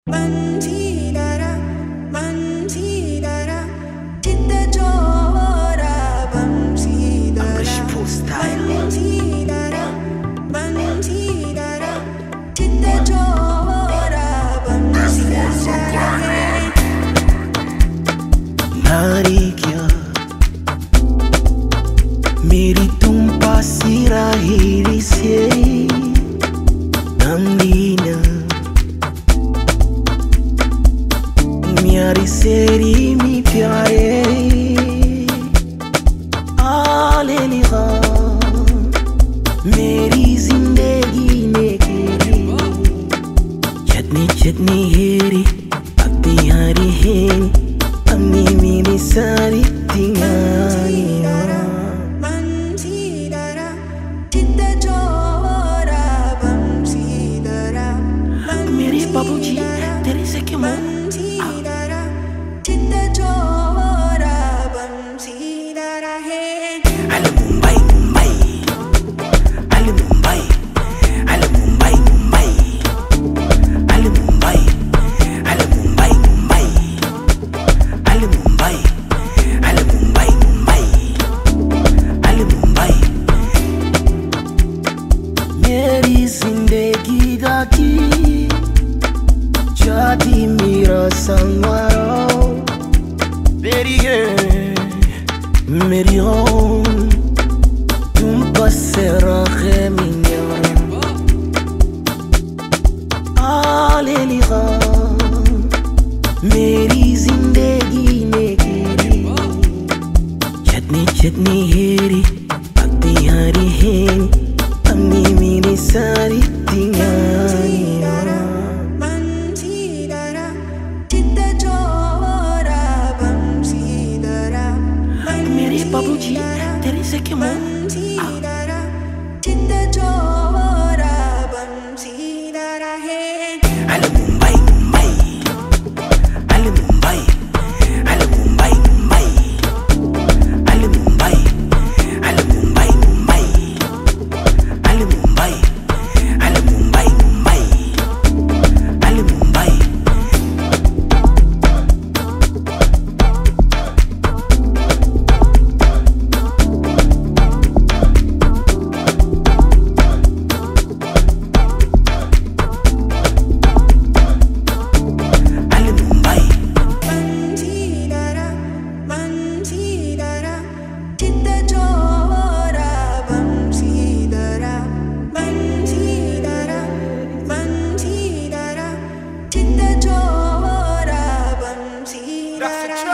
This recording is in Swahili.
Bansidara, Bansidara, Chitta Chora, Bansidara, Bansidara, Bansidara, Chitta Chora, Bansidara. नारी क्या मेरी तुम पासिरा हिरी से नंदीना म्यारी सेरी मी प्यारे आले लिगा मेरी जिंदगी ने केरी चटनी चटनी हेरी अपनी हारी हेनी अपनी मेरी सारी Bansidara, Chitta Chora, Bansidara, मेरे बाबूजी तेरे से क्यों Bansidara, Chitta Chora, Bansidara hai. Alle Mumbai Mumbai Alle Mumbai Alle Mumbai Mumbai Alle Mumbai Alle Mumbai Mumbai Alle Mumbai Alle Mumbai Mumbai Alle Mumbai मेरी जिंदगी की जाती मेरा संगवारो मेरी है मेरी own तुम बस राखे मिन्यारा आले लिगा मेरी जिंदगी ने गिरी चटनी चटनी हेरी अपनी हारी हेनी अपनी मेरी सारी Bansidara, Chitta Chora, Bansidara, मेरे बाबूजी तेरे से क्यों Bansidara, Chitta Chora, Bansidara hai. Alle Mumbai Mumbai Alle Mumbai Alle Mumbai Mumbai Alle Mumbai Alle Mumbai Mumbai Alle Mumbai Alle Mumbai Mumbai Alle Mumbai Alle Mumbai Bansidara, Bansidara, Chitta Chora, Bansidara, Bansidara, Bansidara, Chitta Chora, Bansidara.